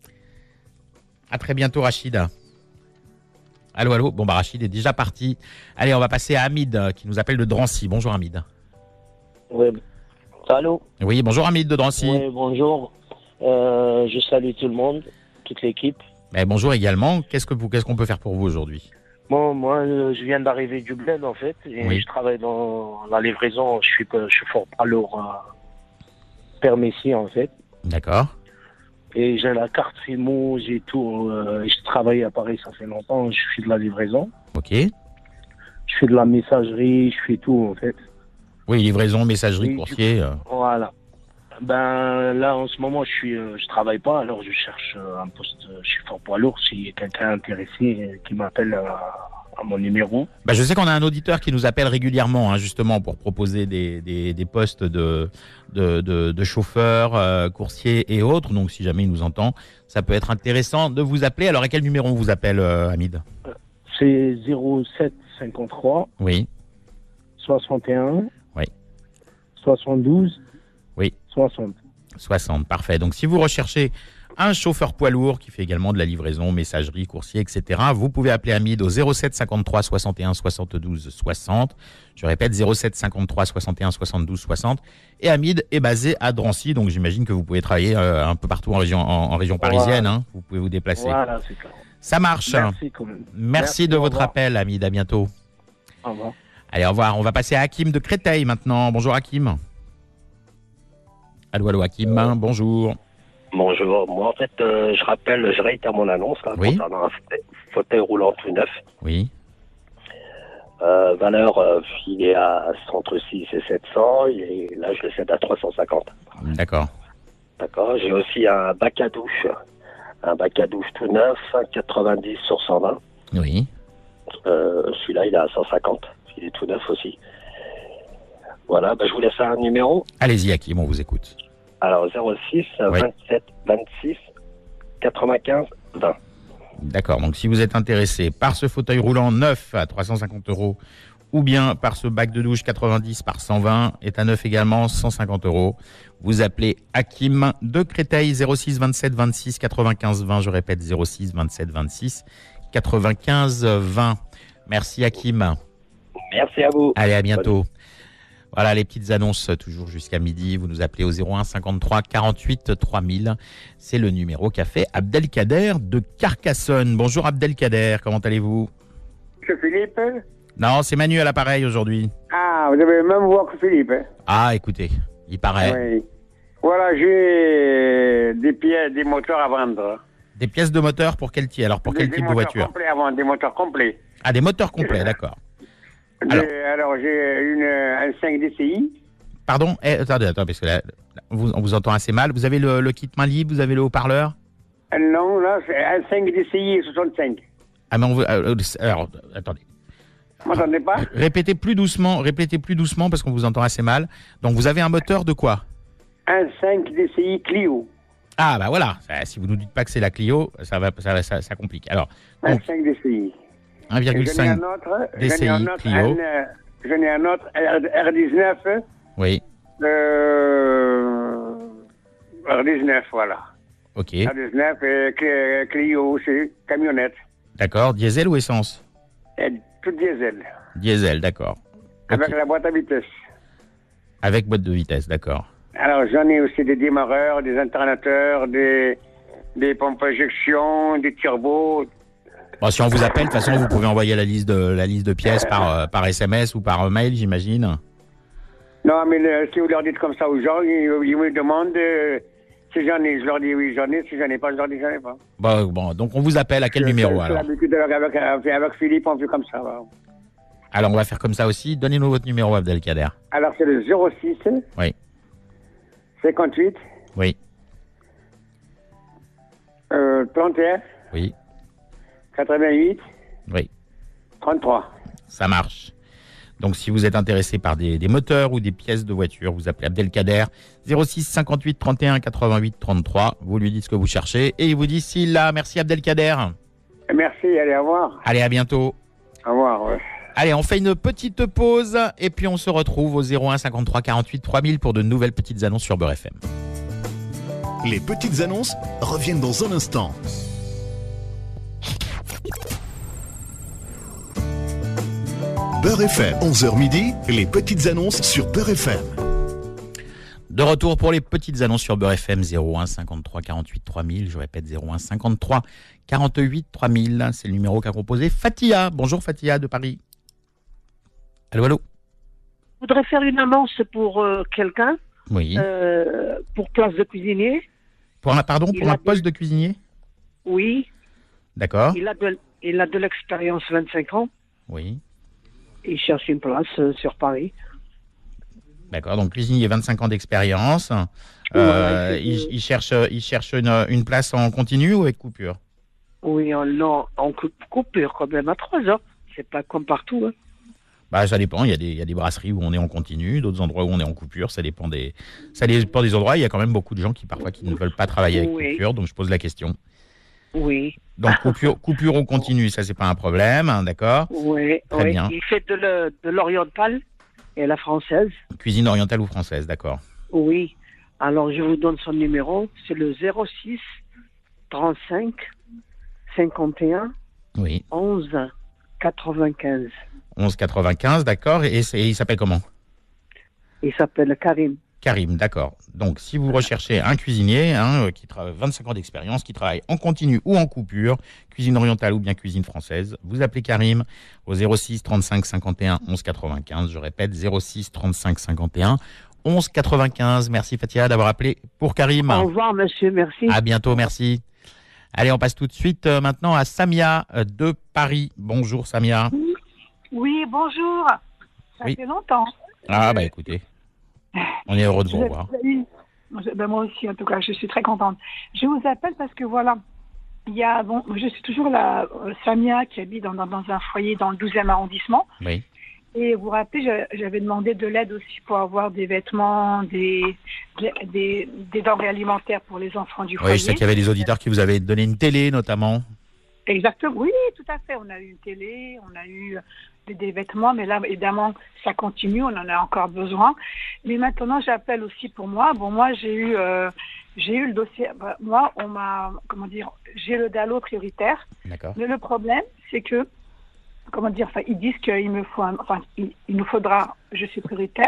À très bientôt, Rachid. Allô, allô. Bon, bah, Rachid est déjà parti. Allez, on va passer à Hamid euh, qui nous appelle de Drancy. Bonjour, Hamid. Oui. Allô? Oui, bonjour, Hamid de Drancy. Oui, bonjour. Euh, je salue tout le monde, toute l'équipe. Mais bonjour également. Qu'est-ce que vous, qu'est-ce qu'on peut faire pour vous aujourd'hui? Bon, moi, euh, je viens d'arriver du bled, en fait, et Oui. je travaille dans la livraison. Je suis, pas- je suis fort pas lourd euh, permis, en fait. D'accord. Et j'ai la carte Fimo, j'ai tout. Euh, je travaille à Paris, ça fait longtemps. Je fais de la livraison. Ok. Je fais de la messagerie, je fais tout, en fait. Oui, livraison, messagerie, Oui, coursier. euh. Voilà. Ben là, en ce moment, je suis, euh, je travaille pas, alors je cherche euh, un poste. euh, Je suis fort poids lourd. S'il y a quelqu'un intéressé euh, qui m'appelle euh, à mon numéro. Bah, je sais qu'on a un auditeur qui nous appelle régulièrement, hein, justement, pour proposer des, des, des postes de, de, de, de chauffeur, euh, coursier et autres. Donc, si jamais il nous entend, ça peut être intéressant de vous appeler. Alors, à quel numéro on vous appelle, euh, Hamid? C'est zéro sept cinquante-trois Oui. soixante et un Oui. soixante-douze Oui. soixante. soixante, parfait. Donc, si vous recherchez un chauffeur poids lourd qui fait également de la livraison, messagerie, coursier, et cetera, vous pouvez appeler Hamid au zéro sept cinquante-trois soixante et un soixante-douze soixante. Je répète, zéro sept cinquante-trois soixante et un soixante-douze soixante. Et Hamid est basé à Drancy, donc j'imagine que vous pouvez travailler euh, un peu partout en région, en, en région parisienne. Voilà. Hein. Vous pouvez vous déplacer. Voilà, c'est clair. Ça marche. Merci, quand même. Merci, Merci, de au votre revoir. appel, Hamid. À bientôt. Au revoir. Allez, au revoir. On va passer à Hakim de Créteil maintenant. Bonjour, Hakim. Allô, allô, Hakim. Bonjour. Bonjour, moi en fait, euh, je rappelle, je réitère mon annonce là, Oui. concernant un fauteuil, fauteuil roulant tout neuf. Oui. Euh, valeur, euh, il est à entre six et sept cents, et là je le cède à trois cent cinquante. D'accord. D'accord. J'ai aussi un bac à douche, un bac à douche tout neuf, quatre-vingt-dix sur cent vingt. Oui. Euh, celui-là il est à cent cinquante, il est tout neuf aussi. Voilà, bah, je vous laisse un numéro. Allez-y, Hakim, on vous écoute. Alors zéro six vingt-sept vingt-six quatre-vingt-quinze vingt. D'accord. Donc, si vous êtes intéressé par ce fauteuil roulant neuf à trois cent cinquante euros ou bien par ce bac de douche quatre-vingt-dix par cent vingt, est à neuf également, cent cinquante euros, vous appelez Hakim de Créteil zéro six vingt-sept vingt-six quatre-vingt-quinze vingt. Je répète, zéro six vingt-sept vingt-six quatre-vingt-quinze vingt. Merci, Hakim. Merci à vous. Allez, à bientôt. Voilà les petites annonces toujours jusqu'à midi. Vous nous appelez au zéro un cinquante-trois quarante-huit trois mille. C'est le numéro qu'a fait Abdelkader de Carcassonne. Bonjour Abdelkader, comment allez-vous? Monsieur Philippe? Non, c'est Manu à l'appareil aujourd'hui. Ah, vous avez même voix que Philippe. Hein? Ah, écoutez, il paraît. Oui. Voilà, j'ai des pièces, des moteurs à vendre. Des pièces de moteur pour quel type? Alors pour des, quel des type de voiture? Complets à vendre, des moteurs complets. Ah, des moteurs complets, d'accord. Alors, alors j'ai une, un cinq D C I. Pardon eh, Attendez, attendez, parce que là, vous, on vous entend assez mal. Vous avez le, le kit main libre, vous avez le haut-parleur? euh, Non, là, c'est un cinq D C I soixante-cinq. Ah, mais on veut. Euh, alors, attendez. Vous m'entendez pas? Répétez plus doucement, répétez plus doucement parce qu'on vous entend assez mal. Donc, vous avez un moteur de quoi? Un cinq D C I Clio. Ah, bah voilà. Ça, si vous ne nous dites pas que c'est la Clio, ça, va, ça, ça, ça complique. Alors, un donc, cinq D C I. un virgule cinq D C I Clio. Je n'ai un autre R dix-neuf. Oui. Euh, R dix-neuf, voilà. Ok. R dix-neuf et Clio, c'est camionnette. D'accord. Diesel ou essence? Et tout diesel. Diesel, d'accord. Avec Okay. la boîte à vitesse. Avec boîte de vitesse, d'accord. Alors, j'en ai aussi des démarreurs, des alternateurs, des, des pompes à injection, des turbos. Bon, si on vous appelle, de toute façon, vous pouvez envoyer la liste de, la liste de pièces par, euh, par S M S ou par mail, j'imagine. Non, mais le, si vous leur dites comme ça aux gens, ils, ils me demandent euh, si j'en ai. Je leur dis oui, j'en ai. Si j'en ai pas, je leur dis j'en ai pas. Bon, bon, donc on vous appelle à quel numéro J'ai alors? l'habitude avec, avec, avec Philippe, on fait comme ça. Voilà. Alors, on va faire comme ça aussi. Donnez-nous votre numéro, Abdelkader. Alors, c'est le zéro six Oui. cinquante-huit Oui. euh, trente et un Oui. quatre-vingt-huit Oui. trente-trois. Ça marche. Donc, si vous êtes intéressé par des, des moteurs ou des pièces de voiture, vous appelez Abdelkader zéro six cinquante-huit trente et un quatre-vingt-huit trente-trois. Vous lui dites ce que vous cherchez et il vous dit s'il l'a. Merci Abdelkader. Merci, allez, au revoir. Allez, à bientôt. Au revoir, ouais. Allez, on fait une petite pause et puis on se retrouve au zéro un cinquante-trois quarante-huit trois mille pour de nouvelles petites annonces sur Beurre F M. Les petites annonces reviennent dans un instant. Beurre F M, onze heures midi, les petites annonces sur Beurre F M. De retour pour les petites annonces sur Beurre F M, zéro un cinquante-trois quarante-huit trois mille. Je répète, zéro un cinquante-trois quarante-huit trois mille. C'est le numéro qu'a composé Fatia. Bonjour Fatia de Paris. Allô, allô. Je voudrais faire une annonce pour euh, quelqu'un. Oui. Euh, pour place de cuisinier. Pour un, pardon, pour Il un a poste de- de cuisinier? Oui. D'accord. Il a de, il a de l'expérience, vingt-cinq ans. Oui. Il cherche une place euh, sur Paris. D'accord. Donc cuisinier, vingt-cinq ans d'expérience. Euh, Voilà, c'est- il, il cherche, il cherche une, une place en continu ou avec coupure? Oui, en, non, en coup- coupure quand même à trois heures. C'est pas comme partout. Hein. Bah, ça dépend. Il y a des, il y a des brasseries où on est en continu, d'autres endroits où on est en coupure. Ça dépend des, ça dépend des endroits. Il y a quand même beaucoup de gens qui parfois qui ne veulent pas travailler avec Oui. coupure. Donc je pose la question. Oui. Donc coupure, coupure au continu, ça c'est pas un problème, hein, d'accord? Oui, Très oui. bien. Il fait de le- de l'oriental et la française. Cuisine orientale ou française, d'accord. Oui. Alors, je vous donne son numéro. C'est le zéro six trente-cinq cinquante et un Oui. onze quatre-vingt-quinze. onze quatre-vingt-quinze, d'accord. Et, c'est- et il s'appelle comment? Il s'appelle Karim. Karim, d'accord. Donc, si vous recherchez un cuisinier hein, euh, qui travaille vingt-cinq ans d'expérience, qui travaille en continu ou en coupure, cuisine orientale ou bien cuisine française, vous appelez Karim au zéro six trente-cinq cinquante et un onze quatre-vingt-quinze. Je répète, zéro six trente-cinq cinquante et un onze quatre-vingt-quinze. Merci Fatia d'avoir appelé pour Karim. Au revoir, monsieur. Merci. À bientôt, merci. Allez, on passe tout de suite euh, maintenant à Samia euh, de Paris. Bonjour Samia. Oui, bonjour. Ça Oui. fait longtemps. Ah bah écoutez, on est heureux de vous Je- revoir. oui. Ben, moi aussi, en tout cas, je suis très contente. Je vous appelle parce que voilà, il y a, bon, je suis toujours la euh, Samia qui habite dans, dans, dans un foyer dans le douzième arrondissement. Oui. Et vous vous rappelez, je- j'avais demandé de l'aide aussi pour avoir des vêtements, des, des, des denrées alimentaires pour les enfants du foyer. Oui, je sais qu'il y avait des auditeurs qui vous avaient donné une télé notamment. Exactement, oui, tout à fait. On a eu une télé, on a eu des, des vêtements, mais là, évidemment, ça continue, on en a encore besoin. Mais maintenant, j'appelle aussi pour moi. Bon, moi, j'ai eu, euh, j'ai eu le dossier. Bah, moi, on m'a, comment dire, j'ai le D A L O prioritaire. D'accord. Mais le problème, c'est que, comment dire, enfin, ils disent qu'il me faut, un- enfin, il, il nous faudra, je suis prioritaire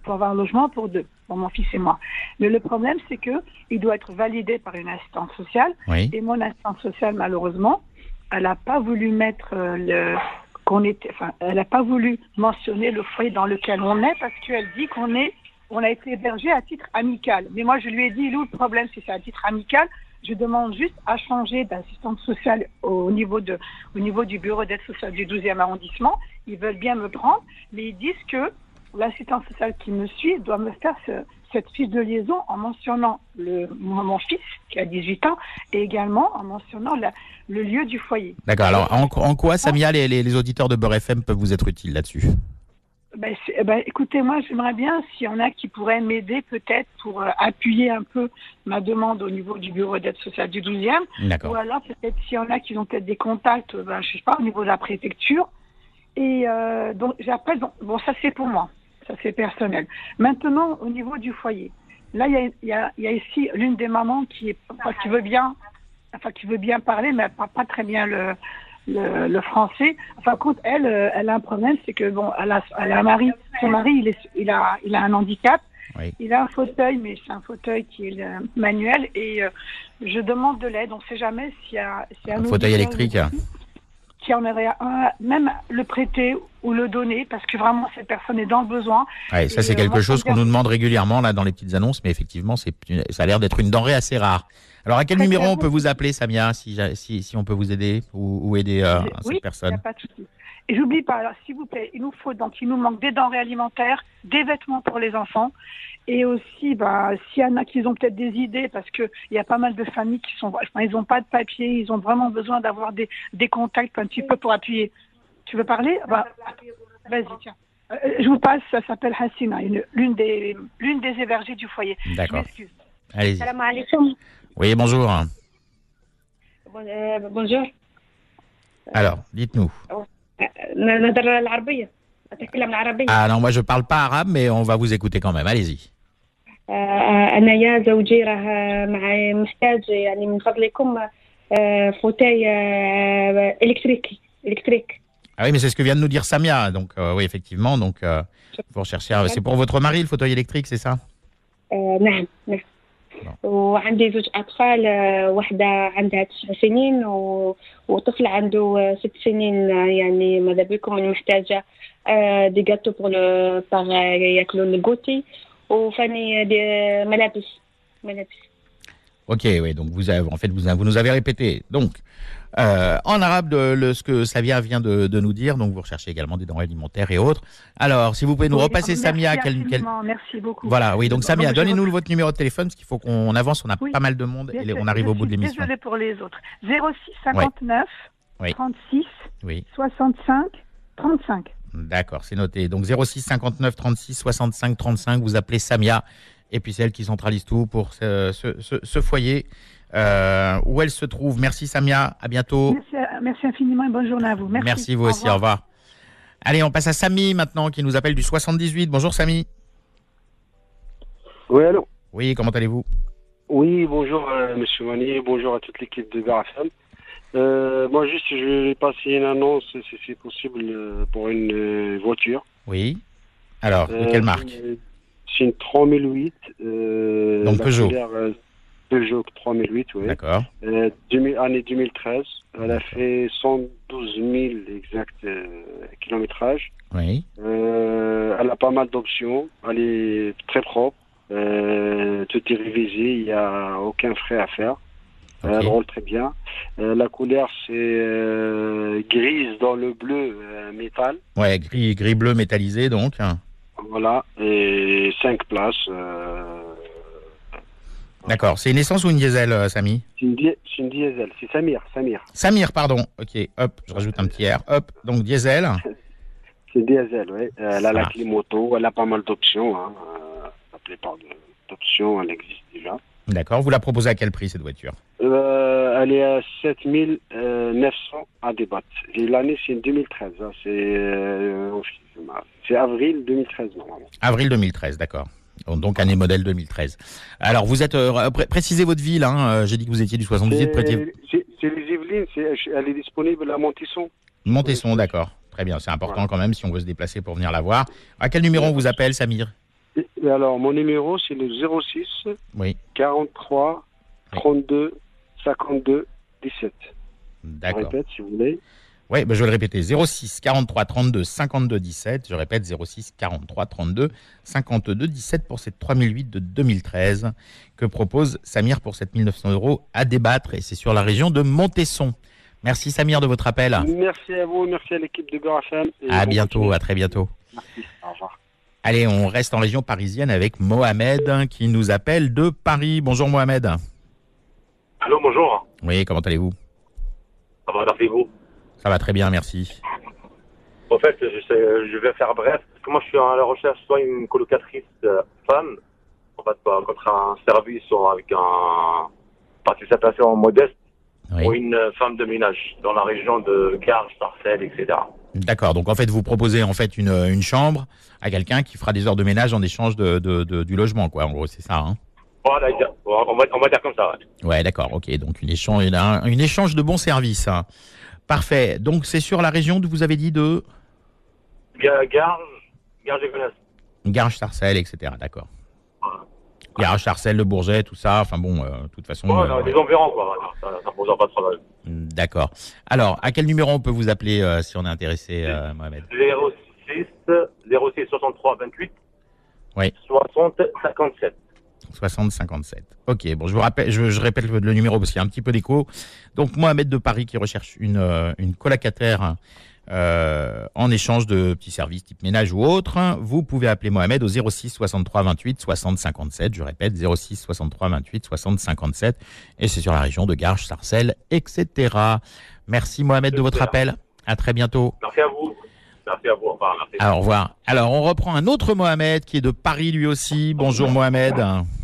pour avoir un logement pour deux, pour mon fils et moi. Mais le problème, c'est que il doit être validé par une assistante sociale. Oui. Et mon assistante sociale, malheureusement, elle n'a pas voulu mettre euh, le qu'on était, enfin, elle n'a pas voulu mentionner le foyer dans lequel on est parce qu'elle dit qu'on est, on a été hébergé à titre amical. Mais moi, je lui ai dit, Lou, le problème, c'est que c'est à titre amical. Je demande juste à changer d'assistante sociale au niveau de, au niveau du bureau d'aide sociale du douzième arrondissement. Ils veulent bien me prendre, mais ils disent que l'assistante sociale qui me suit doit me faire ce, cette fiche de liaison en mentionnant le, mon, mon fils qui a dix-huit ans et également en mentionnant la, le lieu du foyer. D'accord. Alors, en, en quoi, Samia, les, les, les auditeurs de Beurre F M peuvent vous être utiles là-dessus? Ben, ben, écoutez, moi, j'aimerais bien, s'il y en a qui pourraient m'aider peut-être pour euh, appuyer un peu ma demande au niveau du bureau d'aide sociale du douzième. D'accord. Ou alors, peut-être, s'il y en a qui ont peut-être des contacts, ben, je sais pas, au niveau de la préfecture. Et euh, donc, j'appelle, donc, bon, ça c'est pour moi, ça c'est personnel. Maintenant, au niveau du foyer, là, il y a, y, a, y a ici l'une des mamans qui, est, enfin, qui veut bien, enfin, qui veut bien parler, mais elle parle pas très bien le... Le, le français. Enfin, contre elle, euh, elle a un problème, c'est que bon, elle a, elle a un mari. Son mari, il est, il a, il a un handicap. Oui. Il a un fauteuil, mais c'est un fauteuil qui est euh, manuel. Et euh, je demande de l'aide. On ne sait jamais s'il y a, s'il y a un fauteuil électrique. Qui en aurait un, même le prêter ou le donner, parce que vraiment cette personne est dans le besoin. Ouais, ça et, c'est euh, quelque moi, chose bien... qu'on nous demande régulièrement là dans les petites annonces, mais effectivement, c'est, ça a l'air d'être une denrée assez rare. Alors, à quel Très numéro on peut vous appeler, Samia, si, si, si on peut vous aider ou, ou aider euh, oui, cette personne? Il n'y a pas de souci. Et j'oublie pas, alors, s'il vous plaît, il nous faut donc, il nous manque des denrées alimentaires, des vêtements pour les enfants, et aussi, bah, s'il y en a qui ont peut-être des idées, parce que il y a pas mal de familles qui sont, enfin, ils n'ont pas de papier, ils ont vraiment besoin d'avoir des, des contacts un petit peu pour appuyer. Tu veux parler? Bah, vas-y, tiens. Euh, je vous passe, ça s'appelle Hassina, une, l'une des, l'une des hébergées du foyer. D'accord. Je m'excuse. Allez-y. Salam alaikum. Oui, bonjour. Bon, euh, bonjour. Alors, dites-nous. نهضر العربية أتكلم العربية. Ah non, moi je parle pas arabe, mais on va vous écouter quand même. Allez-y. أنا يا زوجي راه معي محتاج يعني من فضلكم فوتاي électrique électrique. Ah oui, mais c'est ce que vient de nous dire Samia. Donc euh, oui, effectivement. Donc euh, vous recherchez. C'est pour votre mari le fauteuil électrique, c'est ça? نعم نعم. وعندي زوج أطفال واحدة عندها تسع سنين وطفل عنده ست سنين يعني ماذا بكم محتاجة دي جاتو بور بار ياكلوا الجوتي وفاني دي ملابس ملابس. Ok, oui, donc vous avez, en fait, vous, vous nous avez répété. Donc, euh, en arabe, de, le, ce que Samia vient de, de nous dire, donc vous recherchez également des denrées alimentaires et autres. Alors, si vous pouvez nous oui, repasser, merci Samia, quel, quel... merci beaucoup. Voilà, oui, donc Samia, donc, donnez-nous je... votre numéro de téléphone, parce qu'il faut qu'on avance, on a oui, pas mal de monde et on arrive au bout de l'émission. Désolée pour les autres. zéro six cinquante-neuf oui. trente-six oui. soixante-cinq trente-cinq. D'accord, c'est noté. Donc zéro six cinquante-neuf trente-six soixante-cinq trente-cinq, vous appelez Samia, et puis c'est elle qui centralise tout pour ce, ce, ce, ce foyer. Euh, où elle se trouve. Merci Samia, à bientôt. Merci, merci infiniment et bonne journée à vous. Merci, merci vous aussi, au revoir. Allez, on passe à Samy maintenant qui nous appelle du soixante-dix-huit. Bonjour Samy. Oui, allô. Oui, comment allez-vous? Oui, bonjour euh, Monsieur Mani, bonjour à toute l'équipe de Beurre F M. Euh, moi juste, je vais passer une annonce, si c'est possible, euh, pour une euh, voiture. Oui. Alors, de euh, quelle marque? C'est une trois mille huit. Euh, Donc Peugeot. Couleur, euh, Peugeot trois mille huit, oui. D'accord. Euh, année deux mille treize. Elle a fait cent douze mille exact euh, kilométrage. Oui. Euh, elle a pas mal d'options. Elle est très propre. Euh, tout est révisé. Il n'y a aucun frais à faire. Okay. Elle roule très bien. Euh, la couleur, c'est euh, grise dans le bleu euh, métal. Ouais, gris, gris bleu métallisé donc. Voilà. Et cinq places. Euh, D'accord. C'est une essence ou une diesel, euh, Samy? C'est une, di- c'est une diesel. C'est Samir. Samir. Samir, pardon. Ok. Hop, je rajoute un petit R. Hop. Donc diesel. C'est diesel, oui. Elle a ah. la clim auto. Elle a pas mal d'options. Hein. Euh, la plupart d'options, elle existe déjà. D'accord. Vous la proposez à quel prix cette voiture? euh, Elle est à sept mille neuf cents à débattre. Et l'année, c'est deux mille treize. Hein. C'est, euh, c'est avril deux mille treize, normalement. Avril deux mille treize, d'accord. Donc année modèle deux mille treize. Alors vous êtes euh, pré- précisez votre ville. Hein. J'ai dit que vous étiez du soixante-dix-huit. C'est, près... c'est, c'est les Yvelines. C'est, elle est disponible à Montesson. Montesson, d'accord. Très bien. C'est important voilà. Quand même si on veut se déplacer pour venir la voir. À quel numéro on vous appelle, Samir? Et, et alors, mon numéro, c'est le zéro six Oui. quarante-trois trente-deux cinquante-deux dix-sept. D'accord. Je répète, si vous voulez. Oui, ben je vais le répéter. zéro six quarante-trois trente-deux cinquante-deux dix-sept. Je répète, zéro six quarante-trois trente-deux cinquante-deux dix-sept pour cette trois mille huit de deux mille treize que propose Samir pour sept mille neuf cents euros à débattre. Et c'est sur la région de Montesson. Merci Samir de votre appel. Merci à vous, merci à l'équipe de Beurre F M. À bientôt, à très bientôt. Merci, au revoir. Allez, on reste en région parisienne avec Mohamed qui nous appelle de Paris. Bonjour Mohamed. Allô, bonjour. Oui, comment allez-vous? Ça va, merci vous. Ça va très bien, merci. En fait, je, sais, je vais faire bref, parce que moi je suis à la recherche soit une colocatrice euh, femme, en fait, euh, contre un service ou avec un participation modeste, oui. ou une euh, femme de ménage dans la région de Garges, Sarcelles, et cetera. D'accord, donc en fait vous proposez en fait une, une chambre à quelqu'un qui fera des heures de ménage en échange de, de, de, du logement, quoi, en gros, c'est ça, hein? Voilà, on va, on va dire comme ça, ouais. Ouais, d'accord, ok, donc une échange, un, une échange de bons services, hein. Parfait. Donc, c'est sur la région de, vous avez dit, de Garges, Garges et Gonesse. Garges, Sarcelles, et cetera. D'accord. Voilà. Garges, Sarcelles, Le Bourget, tout ça. Enfin bon, euh, de toute façon. Ouais, euh, des environs, quoi. Ça ne pose pas de problème. D'accord. Alors, à quel numéro on peut vous appeler euh, si on est intéressé, euh, Mohamed? zéro six soixante-trois vingt-huit Oui. soixante cinquante-sept. soixante cinquante-sept. Ok, bon, je vous rappelle, je, je répète le, le numéro parce qu'il y a un petit peu d'écho. Donc, Mohamed de Paris qui recherche une, euh, une colocataire euh, en échange de petits services type ménage ou autre. Vous pouvez appeler Mohamed au zéro six soixante-trois vingt-huit soixante cinquante-sept. Je répète, zéro six soixante-trois vingt-huit soixante cinquante-sept. Et c'est sur la région de Garges, Sarcelles, et cetera. Merci Mohamed de votre appel. À très bientôt. Merci à vous. Merci à vous. Au revoir. Merci. Alors, au revoir. Alors, on reprend un autre Mohamed qui est de Paris lui aussi. Bonjour Mohamed.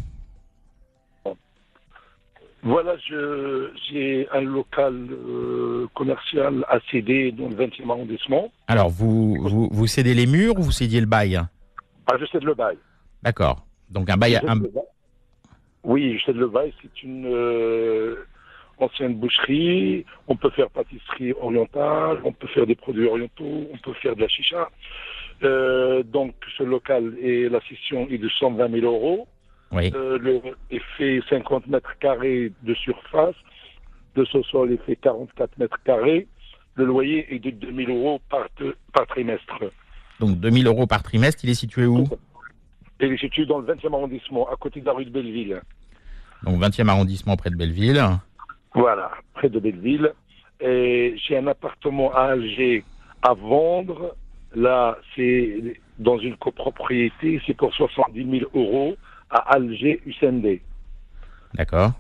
Voilà, je, j'ai un local euh, commercial à céder dans le vingtième arrondissement. Alors, vous, vous, vous cédez les murs ou vous cédiez le bail? Ah, je cède le bail. D'accord. Donc, un bail... Un... bail. Oui, je cède le bail. C'est une euh, ancienne boucherie. On peut faire pâtisserie orientale, on peut faire des produits orientaux, on peut faire de la chicha. Euh, donc, ce local, et la session est de cent vingt mille euros. Oui. Euh, le, il fait cinquante mètres carrés de surface. De sous-sol, il fait quarante-quatre mètres carrés. Le loyer est de deux mille euros par, par trimestre. Donc deux mille euros par trimestre, il est situé où? Il est situé dans le vingtième arrondissement, à côté de la rue de Belleville. Donc vingtième arrondissement, près de Belleville. Voilà, près de Belleville. Et j'ai un appartement à Alger à vendre. Là, c'est dans une copropriété, c'est pour soixante-dix mille euros. À Alger, U C N D. D'accord.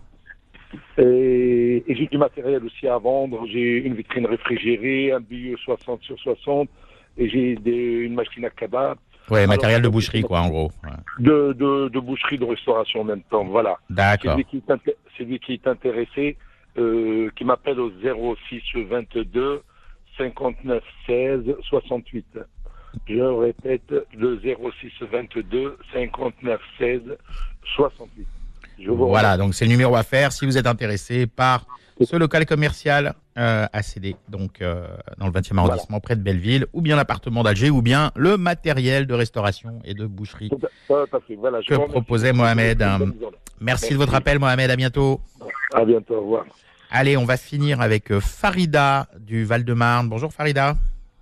Et, et j'ai du matériel aussi à vendre. J'ai une vitrine réfrigérée, un billot soixante sur soixante, et j'ai des, une machine à kebab. Ouais, matériel Alors, de boucherie, quoi, en gros. Ouais. De, de, de boucherie, de restauration en même temps, voilà. D'accord. C'est lui qui est, inté- c'est lui qui est intéressé, euh, qui m'appelle au zéro six vingt-deux cinquante-neuf seize soixante-huit. Je répète, le zéro six vingt-deux cinquante-neuf seize soixante-huit. Je vous voilà, donc c'est le numéro à faire si vous êtes intéressé par ce local commercial euh, à céder, donc euh, dans le vingtième arrondissement, voilà. Près de Belleville, ou bien l'appartement d'Alger, ou bien le matériel de restauration et de boucherie tout à, tout à fait. Voilà, que proposait Mohamed. Merci, Merci de votre appel, Mohamed. À bientôt. À bientôt. Au revoir. Allez, on va finir avec Farida du Val-de-Marne. Bonjour Farida.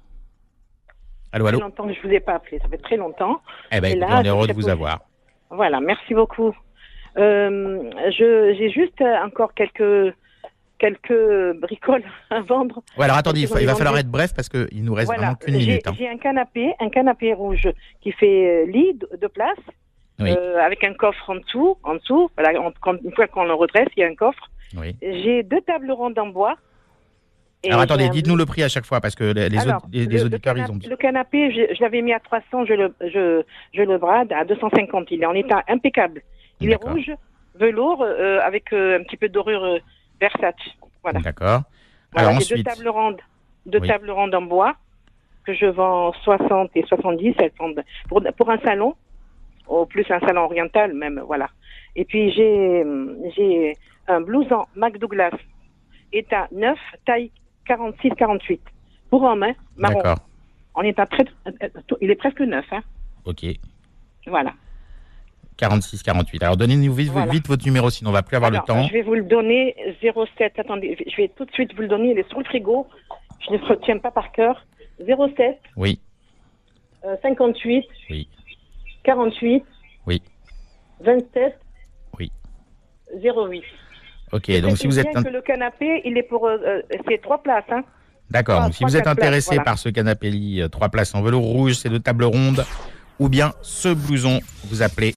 Allô, allô. Ça fait longtemps que je ne vous ai pas appelé, ça fait très longtemps. Eh bien, on est heureux de vous pour... avoir. Voilà, merci beaucoup. Euh, je, j'ai juste encore quelques, quelques bricoles à vendre. Ouais, alors attendez, il, faut, il va falloir être bref parce qu'il nous reste voilà. vraiment qu'une j'ai, minute. Hein. J'ai un canapé, un canapé rouge qui fait lit de, de place, oui. euh, avec un coffre en dessous. En dessous voilà, on, quand, une fois qu'on le redresse, il y a un coffre. Oui. J'ai deux tables rondes en bois. Et alors attendez, dites-nous le prix à chaque fois parce que les, les, alors, aud- les, les le, auditeurs le canapé, ils ont dit. Le canapé, je, je l'avais mis à trois cents, je le, je, je le brade à deux cent cinquante. Il est en état impeccable. Il D'accord. est rouge, velours, euh, avec euh, un petit peu de dorure euh, Versace. Voilà. D'accord. Voilà, alors j'ai ensuite. deux tables rondes, deux oui. tables rondes en bois que je vends soixante et soixante-dix. Elles sont de, pour, pour un salon, au plus un salon oriental même, voilà. Et puis j'ai, j'ai un blouson McDouglas, état neuf, taille quarante-six quarante-huit. Pour homme, hein, marron. D'accord. On est à très, il est presque neuf, hein. Ok. Voilà. quarante-six quarante-huit. Alors donnez-nous vite, Voilà. vite votre numéro, sinon on va plus avoir Alors, le temps. je vais vous le donner, zéro sept, attendez, je vais tout de suite vous le donner, il est sur le frigo, je ne le retiens pas par cœur. zéro sept, Oui, euh, cinquante-huit, oui, quarante-huit, oui. vingt-sept, Oui. zéro huit. Ok, donc si vous êtes... Bien que le canapé, il est pour, euh, euh, c'est trois places, hein. D'accord, Trois- donc si trois, vous êtes quatre places, intéressé voilà. par ce canapé lit, euh, trois places en velours rouge, ces deux tables rondes, ou bien ce blouson, vous appelez